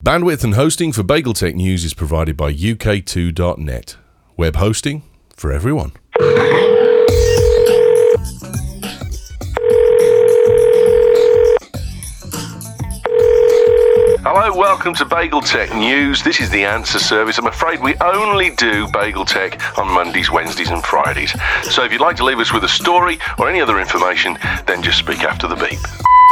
Bandwidth and hosting for BagelTech News is provided by UK2.net. Web hosting for everyone. Hello, welcome to BagelTech News. This is the answer service. I'm afraid we only do BagelTech on Mondays, Wednesdays and Fridays. So if you'd like to leave us with a story or any other information, then just speak after the beep.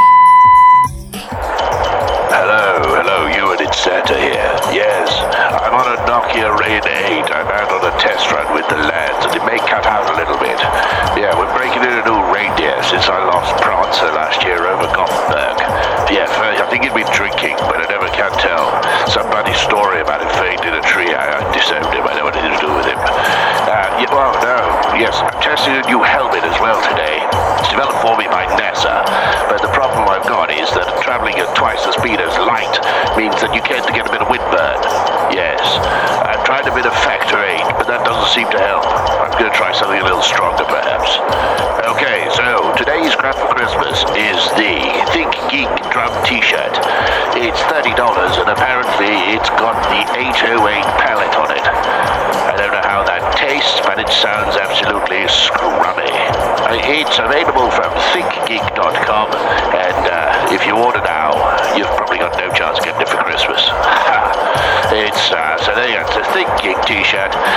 Hello, Ewan, it's Santa here. Yes, I'm on a Nokia Rain 8. I'm out on a test run with the lads, and it may cut out a little bit. Yeah, we're breaking in a new reindeer since I lost Prancer last year over Gothenburg. Yeah, I think he'd been drinking, but I never can tell. Some funny story about him fainted in a tree. I disowned him. I don't know what to do with him. Yes, I'm testing a new helmet as well today. It's developed for me by NASA, but the problem I've got is that traveling at twice the speed as light means that you can't get a bit of wind burn. Yes, I've tried a bit of Factor 8, but that doesn't seem to help. I'm going to try something a little stronger, perhaps. Okay, so today's crap for Christmas is the Think Geek drum t-shirt. It's $30, and apparently it's got the 808 palette on it. I don't know how that tastes, but it sounds absolutely scrummy. It's available from thinkgeek.com, and if you order now, you've probably got no chance of getting it for Christmas. So there you go, it's a Think Geek t-shirt.